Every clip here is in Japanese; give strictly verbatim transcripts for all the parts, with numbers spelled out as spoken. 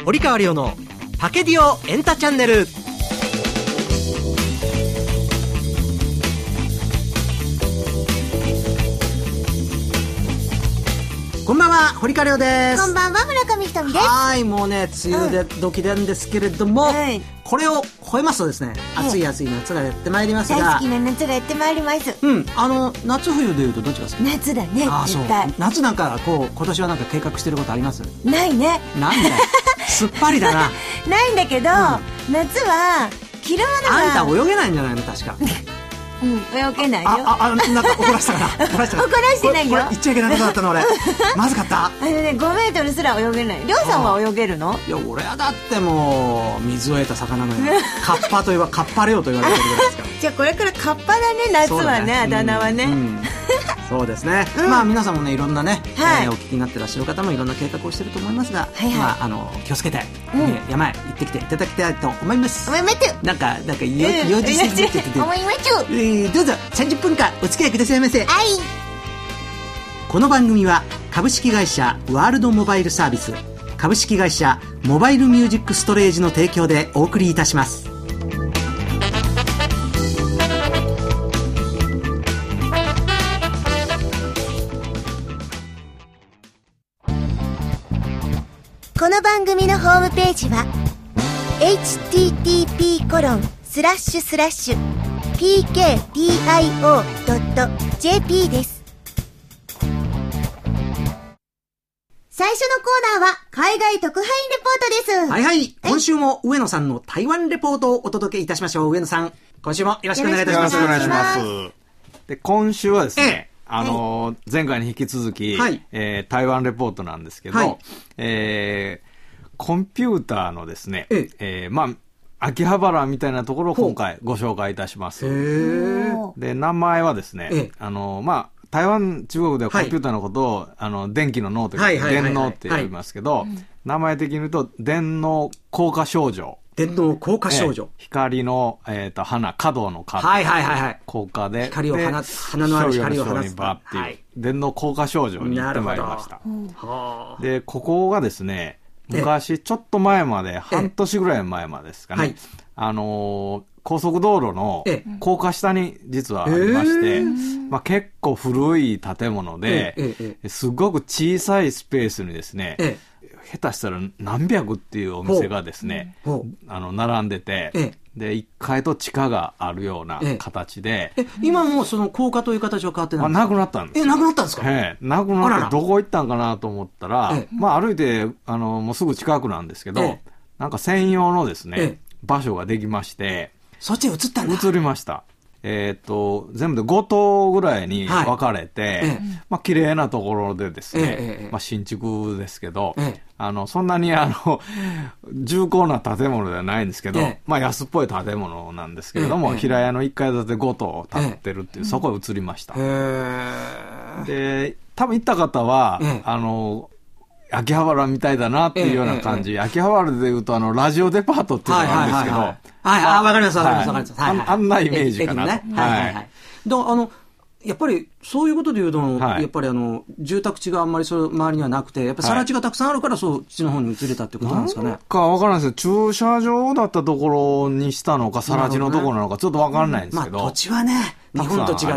堀川亮のパケディオエンタチャンネル。こんばんは、堀川亮です。 こんばんは、村上ひとみです。 はい、もうね、梅雨で時なんですけれども、うんはい、これを超えますとですね、暑い暑い夏がやってまいりますが、 大好きな夏がやってまいります。 うん、あの夏冬でいうとどっちが好き？ 夏だね。 あ、そう。夏なんかこう今年はなんか計画してることあります？ ないね。 なんだよ。すっぱりだな。 ないんだけど、うん、夏は着るものが。 あんた泳げないんじゃないの確か。 うん、泳げないよ。 あ、あ、あ、なんか怒らせたかな。怒らせた怒らしてないよ。 これ言っちゃいけないことだったの俺。まずかった。 あのね、ごメートルすら泳げない。りょうさんは泳げるの？ いや、俺はだってもう水を得た魚のよ。カッパと言わカッパレオと言われてるぐらいですから。 じゃあこれからカッパだね、夏はね、あだ名はね。うんうん、 そうですね。うん、まあ皆さんもね、いろんなね、はいえー、お聞きになってらっしゃる方もいろんな計画をしてると思いますが、はいはい、まああの気をつけて、うんえー、山へ行ってきていただきたいと思います。 思います。 なんかなんかよよじ過ぎててて。 思います。 えー、どうぞさんじゅっぷんかんお付き合いくださいませ。 はい。 この番組は株式会社ワールドモバイルサービス、株式会社モバイルミュージックストレージの提供でお送りいたします。 この番組のホームページは エイチティーティーピーコロンスラッシュスラッシュピーケーディーアイオードットジェーピー です。最初のコーナーは海外特派員レポートです。 はいはい、今週も上野さんの台湾レポートをお届けいたしましょう。上野さん、今週もよろしくお願いいたします。 よろしくお願いします。で、今週はですね、あのー、前回に引き続き、はいえー、台湾レポートなんですけど、はいえー、コンピューターのですね、ええー、まあ秋葉原みたいなところを今回ご紹介いたします。で、名前はですね、あのー、まあ台湾、中国ではコンピューターのことを、はい、あの電気の脳というか、電脳って呼びますけど、はい、名前的に言うと電脳硬化症状。 電脳硬化症状、えー、 光の、えー、と花角の角、 はいはいはいはい、 硬化で光を放つ、花のある光を放つバっていう、はい、電脳硬化症状に行ってまいりました。でここがですね、昔ちょっと前まで、半年ぐらい前までですかね、はい、あのー、高速道路の高架下に実はありまして、まあ、結構古い建物で、すごく小さいスペースにですね、下手したら何百っていうお店がですね、あの並んでて、ええ、でいっかいと地下があるような形で、 ええ、今もその高架という形は変わってないんですか？ なくなったんです。 え、なくなったんですか？ ええ、なくなってどこ行ったんかなと思ったら、ええ、まあ歩いてあのもうすぐ近くなんですけど、ええ、なんか専用のですね、ええ、場所ができまして、そっちに移ったんだ。移りました。えっと、全部でご棟ぐらいに分かれて、はいええ、まあ、綺麗なところでですね、ええまあ、新築ですけど、ええ、あの、そんなにあの、重厚な建物ではないんですけど、ええ、まあ、安っぽい建物なんですけれども、ええ、平屋のいっかい建てご棟建ってるっていう、ええ、そこへ移りました。で、多分行った方は、ええ、あの、秋葉原みたいだなっていうような感じ、ええええ、秋葉原でいうとあのラジオデパートっていうのがあるんですけど、はいはいはい、あ、わかりますわかりますわかります、 はいはい、あ, あんなイメージかなと、ね、はいはいはい、 だあのやっぱりそういうことでいうと、はい、やっぱりあの住宅地があんまりその周りにはなくて、やっぱり更地がたくさんあるからそっちの方に移れたってことなんですかね。 なんかわからないですけど、駐車場だったところにしたのか更地のところなのかちょっとわからないんですけど、 まあ、土地はね日本と違って、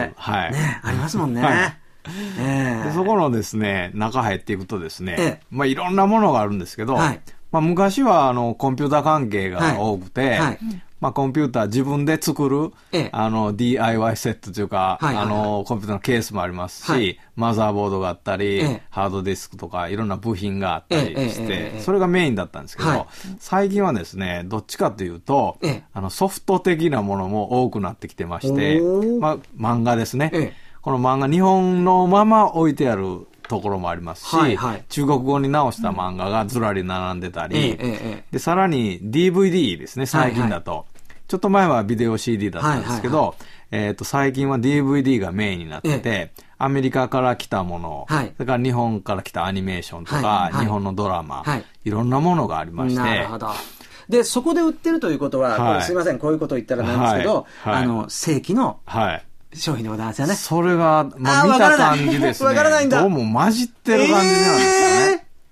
はいね、ありますもんね。 はいえー、でそこのですね中入っていくとですね、ええまあ、いろんなものがあるんですけど、はいまあ、昔はあのコンピューター関係が多くて、はいはいまあ、コンピューター自分で作る、ええ、あの ディーアイワイ セットというか、はいはいはい、あのコンピューターのケースもありますし、はい、マザーボードがあったり、ええ、ハードディスクとかいろんな部品があったりして、ええ、それがメインだったんですけど、はい、最近はですねどっちかというと、ええ、あのソフト的なものも多くなってきてまして、まあ、漫画ですね、ええこの漫画日本のまま置いてあるところもありますし、はいはい、中国語に直した漫画がずらり並んでたり、うんええ、でさらに ディーブイディー ですね最近だと、はいはい、ちょっと前はビデオ シーディー だったんですけど、はいはいはいえー、と最近は ディーブイディー がメインになってて、ええ、アメリカから来たもの、はい、それから日本から来たアニメーションとか、はいはい、日本のドラマ、はい、いろんなものがありまして、 なるほど。でそこで売ってるということは、はい、すいませんこういうことを言ったらなんですけど、はいはい、あの正規の、はい商品でございますよね。 それが、まあ、見た感じですね。わからないんだ。どうも混じってる感じなんですよね。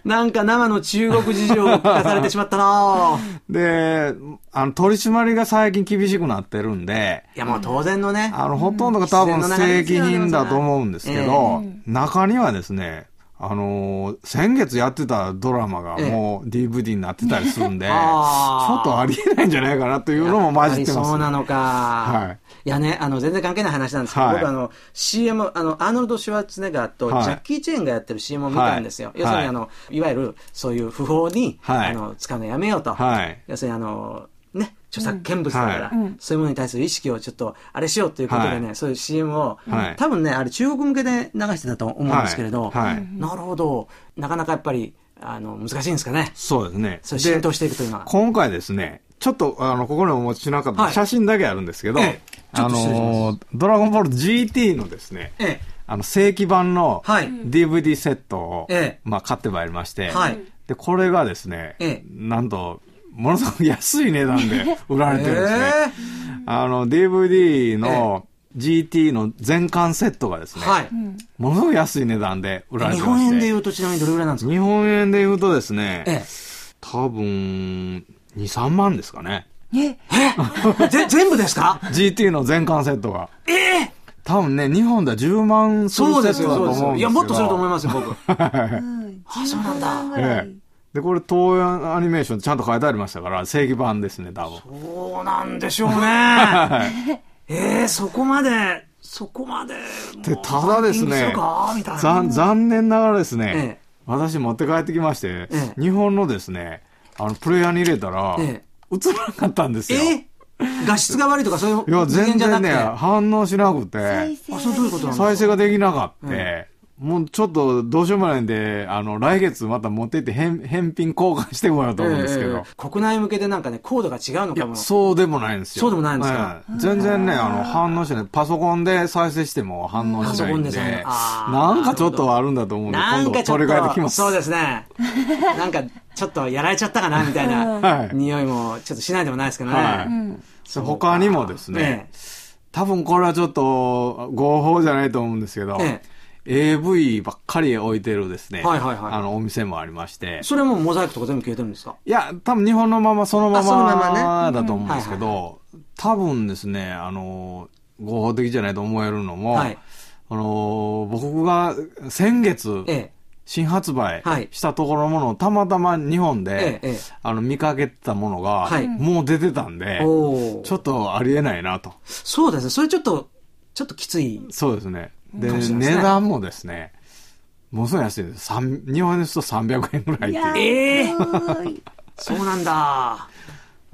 なんか生の中国事情を聞かされてしまったなで、あの、取り締まりが最近厳しくなってるんで。 いや、もう当然のね。 あの、ほとんどが多分正規品だと思うんですけど、えー、中にはですね、あのー、先月やってたドラマがもう ディーブイディー になってたりするんで、ええ、ちょっとありえないんじゃないかなというのも混じってます、ね。 そうなのか。はい。いやね、あの、全然関係ない話なんですけど、はい、僕あの、シーエム、あの、アーノルド・シュワルツェネッガーとジャッキー・チェーンがやってる シーエム を見たんですよ。はい、要するにあの、いわゆるそういう不法に、はい、あの、使うのやめようと。はい、要するにあの、ね、著作権物だから、うんはい、そういうものに対する意識をちょっとあれしようということでね、はい、そういう シーエム を、はい、多分ね、あれ中国向けで流してたと思うんですけれど、はいはい、なるほど、なかなかやっぱり、あの、難しいんですかね。 そうですね。 そう浸透していくというのは。 今回ですね、ちょっと、あの、ここにお持ちしなかった写真だけあるんですけど、はいええ、あの、ドラゴンボール ジーティー のですね、ええ、あの、正規版の ディーブイディー セットを、ええ、まあ、買ってまいりまして、はい、で、これがですね、ええ、なんと、ものすごく安い値段で売られてるんですね。えー、あの、ディーブイディー の ジーティー の全巻セットがですね、はい、ものすごく安い値段で売られてまして。日本円で言うとちなみにどれぐらいなんですか？ 日本円で言うとですね、ええ、多分、に、さんまんですかね。 ええぜ全部ですか？ ジーティー の全巻セットが。 ええ多分ね、日本ではじゅうまんするセットだと思うんですよ。 いや、もっとすると思いますよ、僕。あ、そうなんだ。 ええで、これ、東映アニメーションちゃんと書いてありましたから、正規版ですね、多分。 そうなんでしょうね。えー、そこまで、そこまで。 で、ただですね、残、残念ながらですね、ええ、私持って帰ってきまして、ええ、日本のですね、あの、プレイヤーに入れたら、ええ、映らなかったんですよ。え画質が悪いとかそういういや、全然ね、反応しなくて、 あ、そうどういうことなんですか？ 再生ができなかった。ええもうちょっとどうしようもないんで、あの、来月また持ってって返、返品交換してもらうと思うんですけど、えー。国内向けでなんかね、コードが違うのかも。 そうでもないんですよ。 そうでもないんですか、 えー、全然ね、あの、反応しない。パソコンで再生しても反応しないんで。パソコンでね。なんかちょっとあるんだと思うんで、今度取り替えてきます。 そうですね。なんか、ちょっとやられちゃったかな、みたいな、はい、匂いもちょっとしないでもないですけどね。はいうん、他にもですね、えー、多分これはちょっと合法じゃないと思うんですけど、えーエーブイ ばっかり置いてるですね。はいはいはい。あの、お店もありまして。 それもモザイクとか全部消えてるんですか？ いや、多分日本のままそのままだと思うんですけど、多分ですね、あの、合法的じゃないと思えるのも、はい、あの、僕が先月、ええ、新発売したところのものをたまたま日本で、ええ、あの見かけたものが、はい、もう出てたんで、ちょっとありえないなと。 そうですね。それちょっと、ちょっときつい。 そうですね。で、値段もですね、ものすごい安いです。日本円ですとさんびゃくえんぐらいっていう。 ええー、そうなんだ。うん、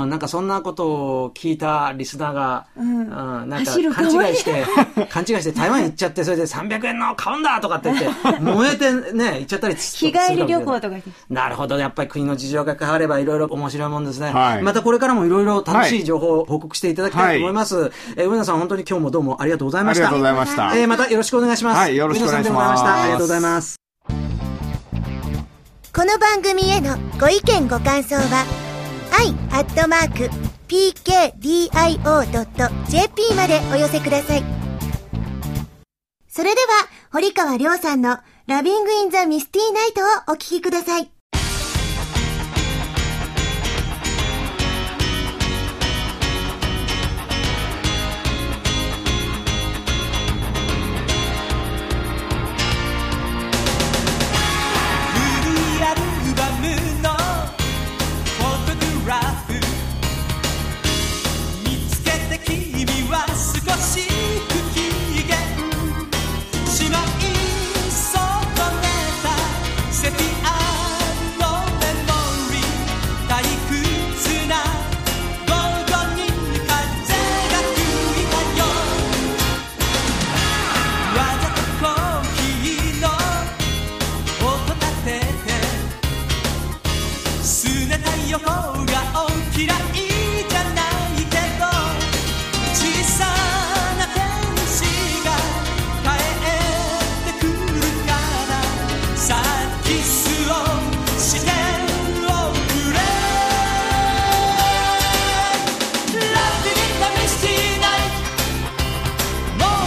なんかそんなことを聞いたリスナーが、うん、うん、なんか勘違いして、勘違いして台湾行っちゃって、それでさんびゃくえんの買うんだとかって言って、燃えてね、行っちゃったりする。日帰り旅行とか。 なるほど。やっぱり国の事情が変わればいろいろ面白いもんですね。はい、またこれからもいろいろ楽しい情報を報告していただきたいと思います。はい、えー、上野さん本当に今日もどうもありがとうございました。 ありがとうございました。 えー、またよろしくお願いします。 はい、よろしくお願いします。 ありがとうございました。 この番組へのご意見ご感想は、アイ アットマーク ピーケーディーアイオードットジェーピー までお寄せください。それでは、堀川亮さんのラビングインザミスティナイトをお聞きください。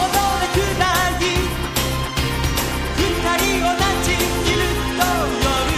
二人同じ昼と夜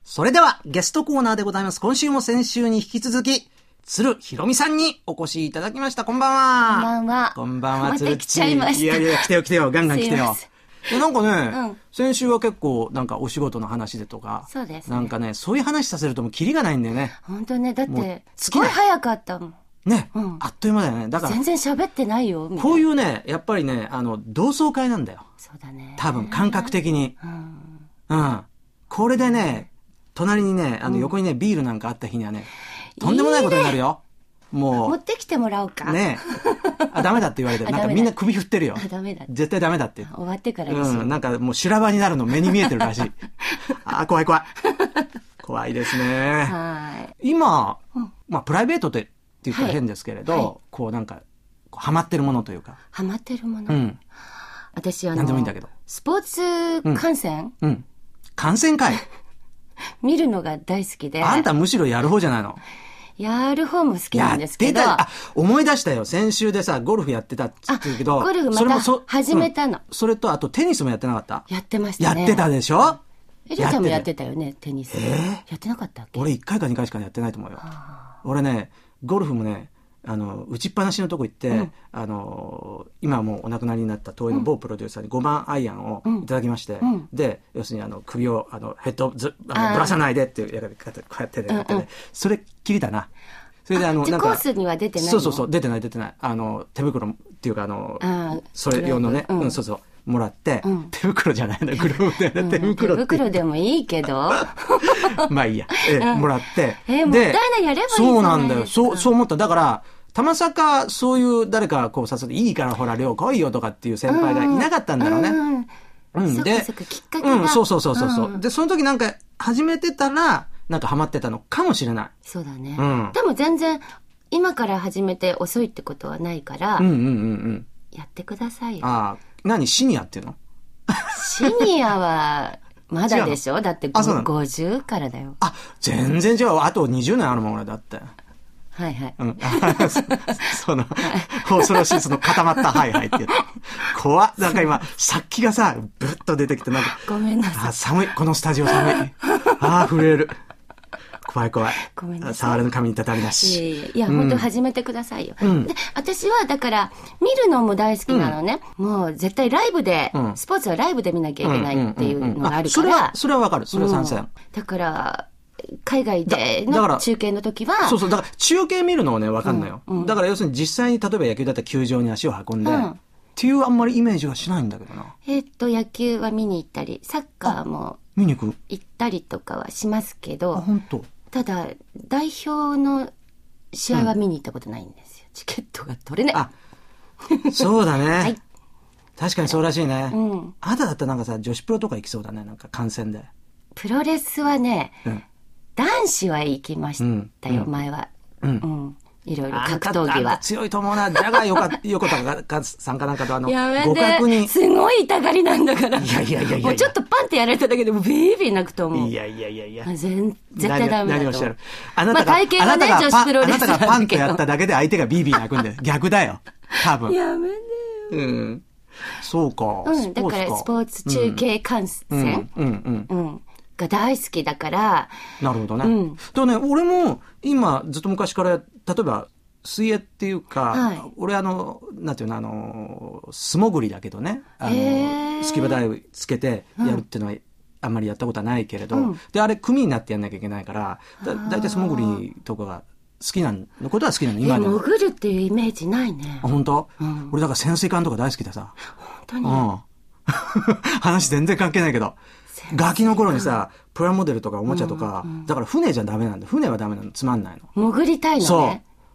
それではゲストコーナーでございます。今週も先週に引き続き、鶴ひろみさんにお越しいただきました。こんばんは。 こんばんは。 こんばんは、 鶴っち。また来ちゃいました。 いやいや、来てよ来てよ、ガンガン来てよ。なんかね、うん、先週は結構なんかお仕事の話でとか、 そうです、 ね、なんかね、そういう話させるともうキリがないんだよね。 本当ね、だってすごい早かったもん。 ね、うん、あっという間だよね。だから全然喋ってないよみたいな。 こういうね、やっぱりね、あの同窓会なんだよ。 そうだね。 多分感覚的に。うん。うん。これでね、隣にね、あの横にね、うん、ビールなんかあった日にはね、とんでもないことになるよ。いいね、もう。 持ってきてもらおうか。 ねあ、ダメだって言われて、なんかみんな首振ってるよ。 あ、ダメだ。 絶対ダメだって。 終わってからにしよう。うん、なんかもう修羅場になるの目に見えてるらしい。あ、怖い怖い。怖いですね。はい。今、うん、まあプライベートでって言ったら変ですけれど、はいはい、こうなんか、ハマってるものというか。 ハマってるもの、 うん、 私あの、 なんでもいいんだけど。 スポーツ観戦、 うん、うん。観戦会見るのが大好きで。 あんたむしろやる方じゃないの？ やる方も好きなんですけど。 あ、思い出したよ。先週でさ、ゴルフやってたって言ってるけど。 ゴルフまた始めたの、 うん。それとあとテニスもやってなかった？ やってましたね。 やってたでしょ？ えりちゃんもやってたよね、テニス。えー、やってなかったっけ？ 俺いっかいかにかいしかやってないと思うよ。俺ね、ゴルフもね、あの、打ちっぱなしのとこ行って、うん、あの、今はもうお亡くなりになった東映の某プロデューサーにごばんアイアンをいただきまして、うん、で、要するにあの、首を、あの、ヘッドず、あのぶらさないでっていうやり方、こうやってやってね、それっきりだな。それであの、 なんか。コースには出てないの？ そうそうそう、出てない出てない。あの、手袋っていうかあの、あそれ用のね、うん、うん、そうそう。もらって、うん、手袋じゃないの、グローブで、うん、手袋って。 手袋でもいいけど。 まあいいや。え、うん、もらって。 えー、もったいないやればいいじゃないですか。 そうなんだよ。そう、そう思った。だから、たまさかそういう誰かこう誘っていいからほら、量来いよとかっていう先輩がいなかったんだろうね。うん。 うん、で、そっかそっかきっかけが。 うん、そうそうそうそう。うん、で、その時なんか始めてたら、なんかハマってたのかもしれない。 そうだね。うん。でも全然、今から始めて遅いってことはないから、 うんうんうんうん。 やってくださいよ。 ああ、何シニアっていうの？ シニアは、まだでしょ？だってごじゅうからだよ。 あ、全然違う。あとにじゅうねんあるもん、俺だって。 はいはい。 うん。その、恐ろしい、その固まったはいはいって言う。怖っ。なんか今、殺気がさ、ぶっと出てきて、なんか。 ごめんなさい。 あ、寒い。このスタジオ寒い。ああ、震える。怖い怖い。 ごめんなさい。 触れの髪にたたりなし。 いやいや、いやうん、本当始めてくださいよ。うん、で、私はだから、見るのも大好きなのね。うん、もう絶対ライブで、うん、スポーツはライブで見なきゃいけないっていうのがあるから。それは、それはわかる。それは賛成。 だから、海外での中継の時は。 そうそう。だから中継見るのはね、わかんないよ。うんうん、だから要するに実際に例えば野球だったら球場に足を運んで、うん、っていうあんまりイメージはしないんだけどな。 えー、っと、野球は見に行ったり、サッカーも見に行く行ったりとかはしますけど。 あ、本当。 ただ、代表の試合は見に行ったことないんですよ。うん、チケットが取れない。 あ、そうだね。はい。確かにそうらしいね。うん。あなただったらなんかさ、女子プロとか行きそうだね。なんか観戦で。 プロレスはね、うん、男子は行きましたよ、うん、前は。うん。うん。いろいろ格闘技は。 強いと思うな。ジャガーよか、横田がさんかなんかとあの、 やめて互角に。すごい痛がりなんだから。 いやいやいやいや。 もうちょっとパンってやられただけでもビービー泣くと思う。 いやいやいやいや。 全絶対ダメだと。 何をおっしゃる。あなたが、 まあ、体型はね、女子プロレスあなたがパンとやっただけで相手がビービー泣くんで。逆だよ。多分。 やめてよ。 うん。そうか。 うん。だからスポーツ中継観戦。うん。うん。うん。うんが大好きだから。 なるほどね。うん。だからね、俺も今ずっと昔から例えば水泳っていうか、はい、俺あのなんていうのあの素潜りだけどね、あのスキューバダイブつけてやるっていうのは、うん、あんまりやったことはないけれど、うん、であれ組になってやんなきゃいけないからだだいたい素潜りとかが好きなのことは好きなの今でも。 潜るっていうイメージないね。 あ、本当？うん、俺だから潜水艦とか大好きでさ。 本当に。 うん。話全然関係ないけど。ガキの頃にさ、プラモデルとかおもちゃとか、うんうん、だから船じゃダメなんだ。船はダメなの。つまんないの。 潜りたいのね。 そう。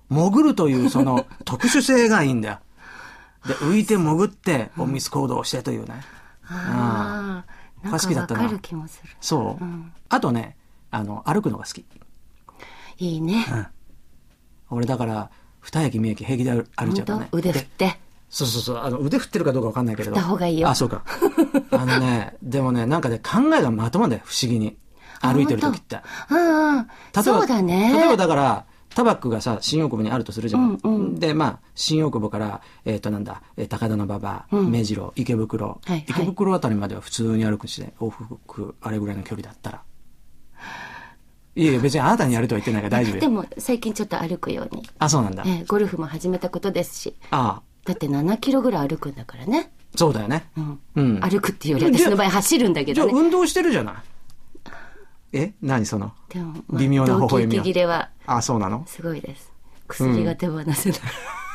潜るというその特殊性がいいんだよ。で、浮いて潜って、隠密行動をしてというね。 ああ。なんかわかる気もする。 そう、うん。あとね、あの、歩くのが好き。 いいね。 うん。俺だから、二駅三駅平気で歩いちゃうのね。 腕振って。 そうそうそう。あの、腕振ってるかどうかわかんないけど。 振った方がいいよ。 あ、そうか。あのね、でもね、なんかね、考えがまとまるんだよ、不思議に。歩いてる時って。 うんうん。そうだね。 例えばだから、タバックがさ、新大久保にあるとするじゃん。うんうん、で、まあ、新大久保から、えっ、ー、と、なんだ、高田馬場、うん、目白、池袋、はいはい、池袋あたりまでは普通に歩くしね、往復、あれぐらいの距離だったら。 いやいや、別にあなたにやるとは言ってないから大丈夫よ。 でも、最近ちょっと歩くように。 あ、そうなんだ。 えー、ゴルフも始めたことですし。 ああ。 だってななキロぐらい歩くんだからね。 そうだよね。 うん。 うん、 歩くっていうより、私の場合走るんだけどね。 じゃあ運動してるじゃない。え何その、でもまあ、微妙な微笑みは。 動悸息切れは。 あ、そうなの？ すごいです。薬が手放せない。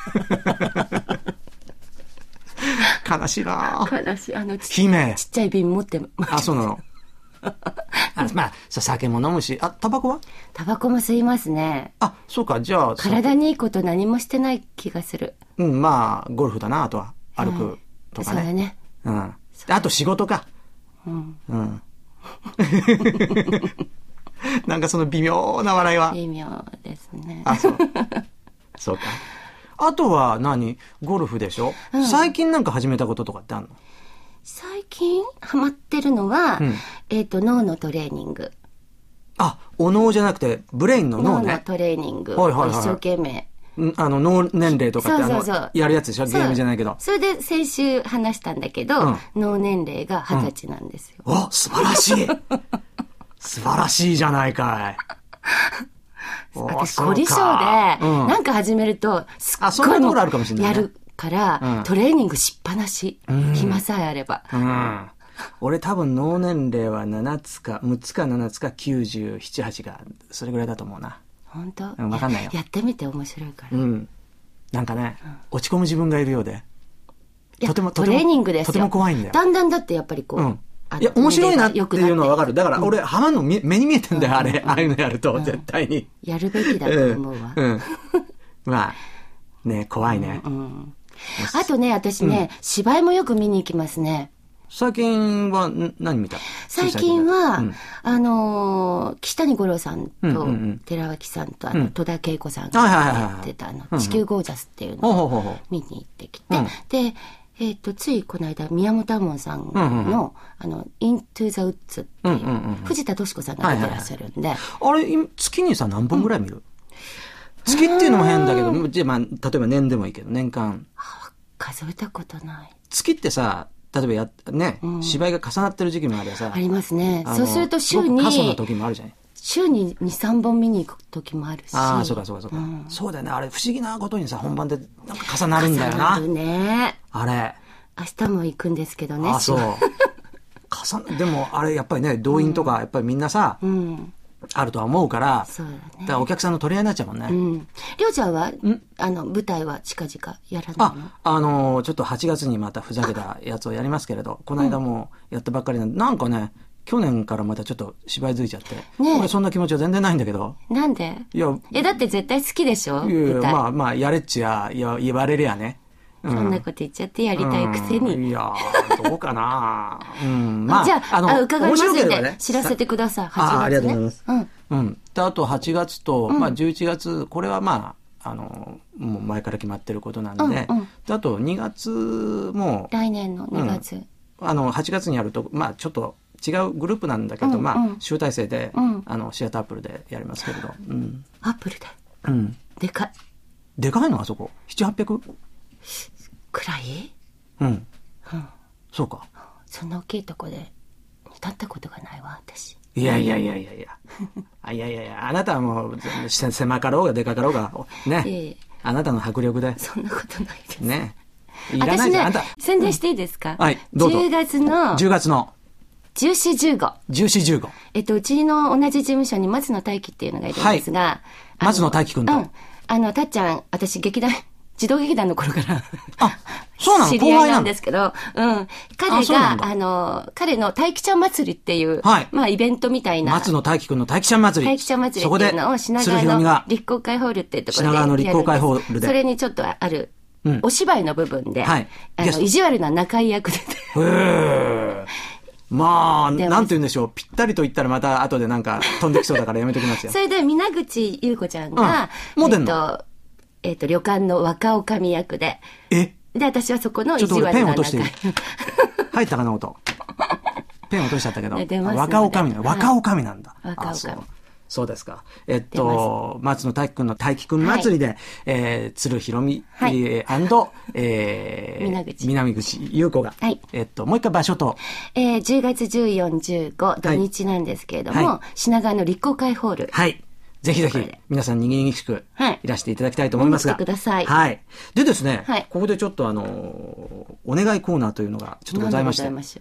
うん、悲しいな悲しい。あのち、 姫。 ちっちゃい瓶持って。 あ、そうなの。あまあ、酒も飲むし、あ、タバコは？ タバコも吸いますね。 あ、そうか、じゃあ。 体にいいこと何もしてない気がする。 うん、まあ、ゴルフだな、あとは。歩くとかね。 うん、そうだね。 うん。あと仕事か。うん。うん。なんかその微妙な笑いは。 微妙ですね。 あ、そう。そうか。あとは何？ゴルフでしょ、うん、最近なんか始めたこととかってあるの？ 最近ハマってるのは、うん、えっと、脳のトレーニング。 あ、お脳じゃなくて、ブレインの脳ね。 脳のトレーニング。はいはいはい。一生懸命。 あの、脳年齢とかってそうそうそうあの、やるやつでしょ？ゲームじゃないけど。 それで先週話したんだけど、うん、脳年齢がはたちなんですよ。 うん、お、素晴らしい素晴らしいじゃないかい。 私、凝り性で、うん、なんか始めると、すっごいもやるから、うん、トレーニングしっぱなし。うん、暇さえあれば。 うん、俺多分脳年齢はななつか、むつかななつかきゅうじゅうなな、はちが、それぐらいだと思うな。 本当？ うん、わかんないよ。 やってみて面白いから。 うん。なんかね、うん、落ち込む自分がいるようで。 とても、トレーニングですよ。 とても怖いんだよ。 だんだんだってやっぱりこう。うんいや、面白いなっていうのはわかる。だから、俺、ハマんの目に見えてんだよ、あれ。ああいうのやると、絶対に。 やるべきだと思うわ。うん。 まあ、ね、怖いね。 あとね、私ね、芝居もよく見に行きますね。 最近は、何見た？ 最近は、あの、岸谷五郎さんと、寺脇さんと、あの、戸田恵子さんがやってた、あの、地球ゴージャスっていうのを見に行ってきて、で、えっと、ついこの間、宮本亞門さんの、うんうん、あの、Into the Woods っていう、うんうんうん、藤田敏子さんが出てらっしゃるんで。はいはいはい、 あれ、月にさ、何本ぐらい見る？うん、月っていうのも変だけど、じゃあまあ、例えば年でもいいけど、年間。 数えたことない。 月ってさ、例えばや、ね、うん、芝居が重なってる時期もあればさ。 ありますね。そうすると週に。 過疎の時もあるじゃない。 週にに、さんぼん見に行く時もあるし。 ああ、そうかそうかそうか、うん。そうだよね。あれ、不思議なことにさ、本番でなんか重なるんだよな。 重なるね。 あれ。 明日も行くんですけどね。 あ、そう。重な、でも、あれ、やっぱりね、動員とか、やっぱりみんなさ、うん、あるとは思うから、そうだね。だからお客さんの取り合いになっちゃうもんね。うん。 りょうちゃんは、あの、舞台は近々やらないの？ あ、あのー、ちょっとはちがつにまたふざけたやつをやりますけれど、この間もやったばっかりなんで、なんかね、去年からまたちょっと芝居づいちゃって。ね、俺そんな気持ちは全然ないんだけど。 なんで？いや、え、だって絶対好きでしょ？ いやいや、まあまあ、やれっちや、や言われりゃね。 うん、そんなこと言っちゃってやりたいくせに。 うん、いやどうかなうん、 まあ。じゃあ、あの、伺いますんで、ね、知らせてください。はちがつ、ね。 あ、ありがとうございます。うん。うん。で、あとはちがつと、うん、まあじゅういちがつ、これはまあ、あの、もう前から決まってることなんで、うんうん、であとにがつも。 来年のにがつ。うん、 あの、はちがつにやると、まあちょっと違うグループなんだけど、うんうん、まあ集大成で、うん、あの、シアターアップルでやりますけれど。うん。 アップルで？ うん。 でかい。 でかいのあそこ。なな、はっぴゃく？ くらい？ うん。うん。そうか。 そんな大きいとこで立ったことがないわ、私。 いやいやいやいやいや。あいやいやいや、あなたはもう、狭かろうがでかかろうが、ね。いやいやあなたの迫力で。 そんなことないです。 ね。いらないじゃん、あんた。宣伝していいですか？ はい、どうぞ。 じゅうがつの。 じゅうがつの。 じゅうよん、じゅうご。 じゅうよん、じゅうご。 えっと、うちの同じ事務所に松野大輝っていうのがいるんですが。はい、 松野大輝くんと。 うん。あの、たっちゃん、私劇団、児童劇団の頃からあ、そうなの？ 知り合いなんですけど、うん。彼が、あ, あの、彼の大輝ちゃん祭りっていう、はい、まあイベントみたいな。 松野大輝くんの大輝ちゃん祭り。 大輝ちゃん祭りっていうのを品川の立公会ホールっていうところで。 品川の立公会ホールで。 それにちょっとある、うん、お芝居の部分で、はい、あの、意地悪な仲居役で。 へー。まあ、なんて言うんでしょう。ぴったりと言ったらまた後でなんか飛んできそうだからやめときますよ。 それで、皆口優子ちゃんが、 うん、もう出んの？ えっと、えっと、旅館の若女将役で。 え？ で、私はそこの意地悪な仲居。 ちょっとペン落としていい？入ったかな音。ペン落としちゃったけど。 出ます。 若女将な、若女将なんだ。 若女将。 そうですか。えっと、松野大輝くんの大輝くん祭りで、はい、えー、鶴ひろみ、はい、えー、えー、 南口。 南口優子が、はい、えっと、もう一回場所と。 えー、じゅうがつじゅうよっか、じゅうご、土日なんですけれども、はい、品川の立公会ホール。 はい。ぜひぜひ、皆さんにぎにぎしく、いらしていただきたいと思いますが。 はい、来てください。 はい。でですね、はい、ここでちょっとあのー、お願いコーナーというのがちょっとございまして、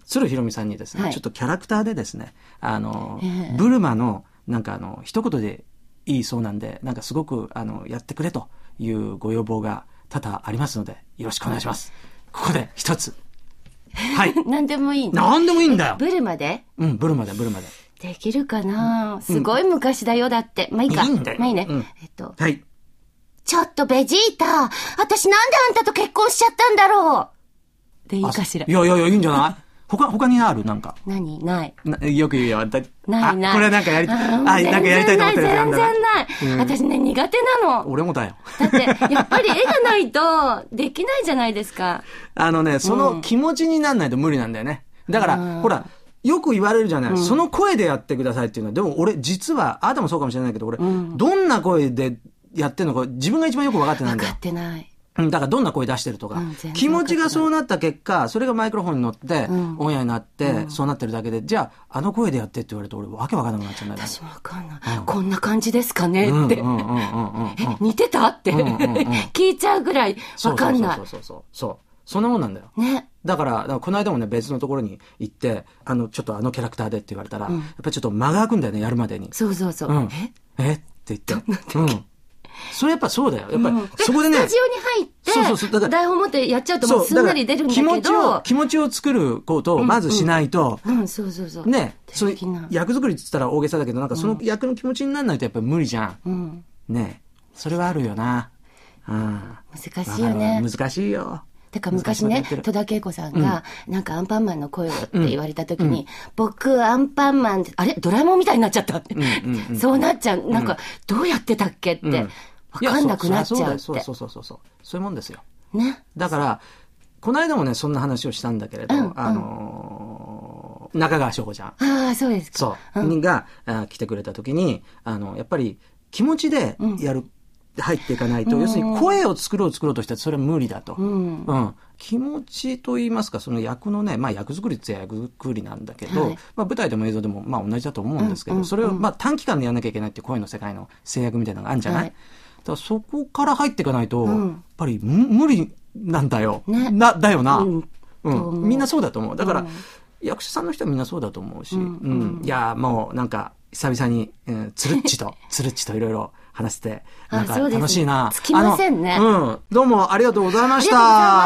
鶴ひろみさんにですね、はい、ちょっとキャラクターでですね、あのー、えー、ブルマの、なんかあの、一言でいいそうなんで、なんかすごく、あの、やってくれというご要望が多々ありますので、よろしくお願いします。ここで一つ。はい。 何でもいいね。何でもいいんだよ。 ブルマで？ うん、ブルマで、ブルマで。 できるかな、すごい昔だよ、だって。まあいいか。 いいんだよ。 まあいいね。 うん、 えっと。 はい。 ちょっとベジータ、私なんであんたと結婚しちゃったんだろうでいいかしら。 いやいやいや、いいんじゃない他、他にあるなんか。 何ない。 なよく言うよ。だないない。 これなんかやりたい。あ、なんかやりたいと思ってるやつ全然ない。うん、私ね、苦手なの。 俺もだよ。 だって、やっぱり絵がないと、できないじゃないですか。 あのね、その気持ちになんないと無理なんだよね。だから、うん、ほら、よく言われるじゃない、うん、その声でやってくださいっていうのは、でも俺、実は、あなたもそうかもしれないけど、俺、うん、どんな声でやってるのか、自分が一番よく分かってないんだよ。 分かってない。 だからどんな声出してるとか、うん、気持ちがそうなった結果、それがマイクロフォンに乗って、うん、オンエアになって、うん、そうなってるだけで、じゃあ、あの声でやってって言われると俺、わけわかんなくなっちゃうんだよね。 私もわかんない、うん。こんな感じですかねって。え、似てたって、うんうんうん、聞いちゃうぐらいわかんない。 そうそうそうそう。そう。そんなもんなんだよ。 ね。 だから、だからこの間もね、別のところに行って、あの、ちょっとあのキャラクターでって言われたら、うん、やっぱりちょっと間が空くんだよね、やるまでに。 そうそうそう。 うん、ええって言って。うん。それやっぱそうだよ。やっぱり、うん、そこでね。 スタジオに入って、そうそうそうだから台本持ってやっちゃうともうすんなり出るんだけど。 気持ちを、気持ちを作ることをまずしないと。 うん、うん、そうそうそう。 ね、そういう役作りって言ったら大げさだけど、なんかその役の気持ちにならないとやっぱり無理じゃん。うん。ね、それはあるよな。うん。 難しいよね。 難しいよ。 だから昔ね、戸田恵子さんが、うん、なんかアンパンマンの声をって言われた時に、うん、僕アンパンマンって、あれドラえもんみたいになっちゃったって。うんうんうん、そうなっちゃう。なんか、どうやってたっけって、わ、うん、かんなくなっちゃうって。 そうそうそうそうそう。そういうもんですよ。 ね。 だから、この間もね、そんな話をしたんだけれど、うんうん、あのー、中川翔子ちゃん。 ああ、そうですか。 そう。うん、が、来てくれた時に、あの、やっぱり気持ちでやる。うん入っていかないと、要するに声を作ろう作ろうとしたらそれは無理だと。うん。うん、気持ちと言いますか、その役のね、まあ役作りって役作りなんだけど、はい、まあ舞台でも映像でもまあ同じだと思うんですけど、うんうんうん、それをまあ短期間でやんなきゃいけないっていう声の世界の制約みたいなのがあるんじゃない、はい、だからそこから入っていかないと、うん、やっぱり無理なんだよ。ね、な、だよな、うんうん。みんなそうだと思う。だから、うん、役者さんの人はみんなそうだと思うし、うんうんうん、いや、もうなんか久々に、えー、つるっちと、つるっちといろいろ話して、なんか楽しいな。 つきませんね。 うん。どうもありがとうございました。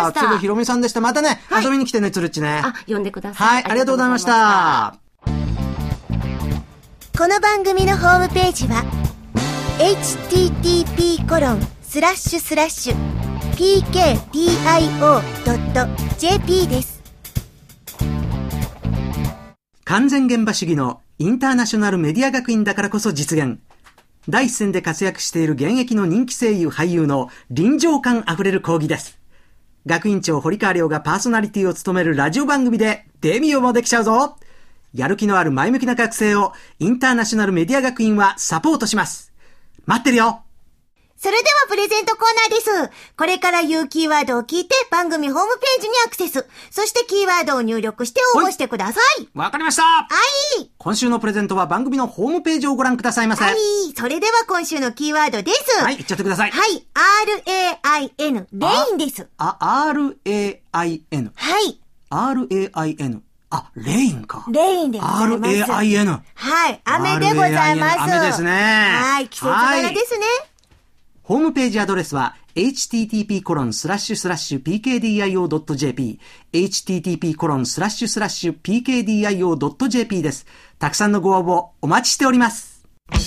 つるひろみさんでした。またね、はい、遊びに来てね、つるっちね。 あ、呼んでください。はい、ありがとうございました。 この番組のホームページは、エイチティーティーピーコロンスラッシュスラッシュピーケーディーアイオードットジェーピー です。 完全現場主義のインターナショナルメディア学院だからこそ実現。第一線で活躍している現役の人気声優俳優の臨場感あふれる講義です。学院長堀川亮がパーソナリティを務めるラジオ番組でデビューもできちゃうぞ。やる気のある前向きな学生をインターナショナルメディア学院はサポートします。待ってるよ。 それではプレゼントコーナーです。これから言うキーワードを聞いて番組ホームページにアクセス。そしてキーワードを入力して応募してください。 わかりました。 はい。 今週のプレゼントは番組のホームページをご覧くださいませ。 はい。それでは今週のキーワードです。 はい、言っちゃってください。 はい。アールエーアイエヌ。レインです。 あ、アールエーアイエヌ。 はい。 アールエーアイエヌ。あ、レインか。 レインでございます。 アールエーアイエヌ。 はい。雨でございます。 雨ですね。 はい。季節柄ですね。 ホームページアドレスは エイチティーティーピーコロンスラッシュスラッシュピーケーディーアイオードットジェーピー エイチティーティーピーコロンスラッシュスラッシュピーケーディーアイオードットジェーピー です。たくさんのご応募お待ちしております。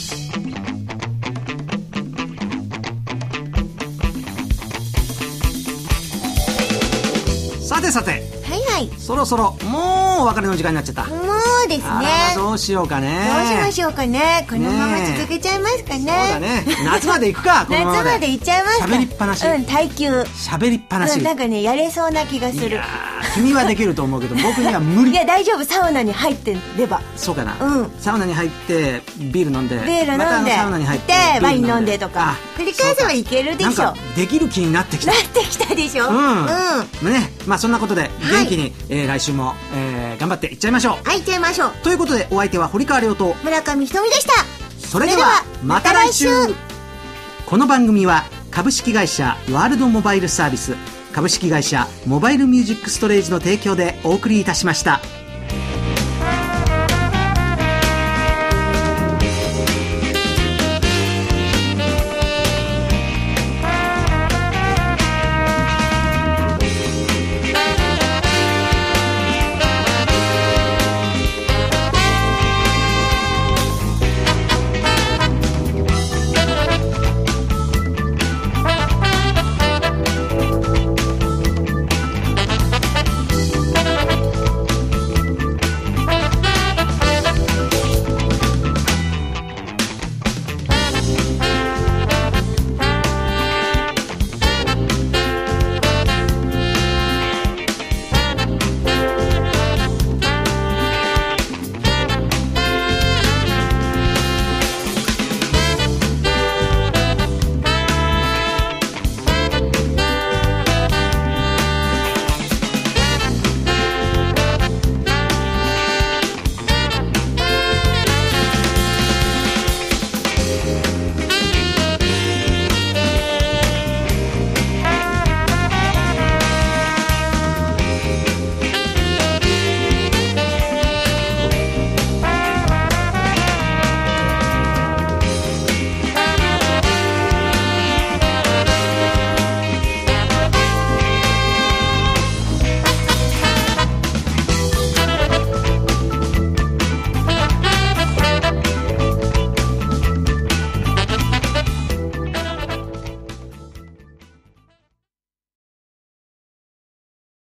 さてさて、 はいはい、 そろそろもうお別れの時間になっちゃった。 もうですね。 あらどうしようかね。 どうしましょうかね。このまま続けちゃいますかね。そうだね。夏まで行くか。このままで夏まで行っちゃいますか。 喋りっぱなし。 うん、耐久。 喋りっぱなし。 うん、なんかねやれそうな気がする。 いや君はできると思うけど僕には無理。 いや大丈夫、サウナに入ってれば。 そうかな、 うん、 サウナに入ってビール飲んで、 ビール飲んで、 またサウナに入ってワイン飲んでとか繰り返せばいけるでしょ。 なんかできる気になってきた。 なってきたでしょ。 うん、うん、ね、まあそんなことで元気に、はい、えー、来週も、えー、頑張っていっちゃいましょう。 はい、いっちゃいましょう。 ということでお相手は堀川亮と村上ひとみでした。 それではまた来週。この番組は株式会社ワールドモバイルサービス、株式会社モバイルミュージックストレージの提供でお送りいたしました。